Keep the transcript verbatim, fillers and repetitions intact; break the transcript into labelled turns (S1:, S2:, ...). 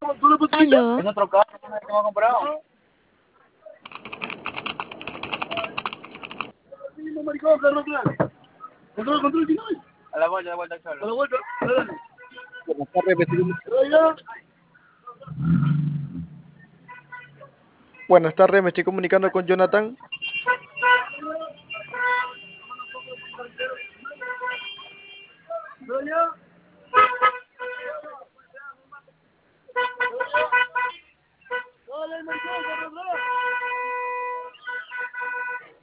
S1: Aló,
S2: Es otro carro que me hemos comprado. Maricón, carro claro. Control, control, ¿quién hay? A la vuelta, a la vuelta, Cholo. A la vuelta, dale.
S3: Buenas tardes, me estoy comu- Buenas tardes, me estoy comunicando con Jonathan.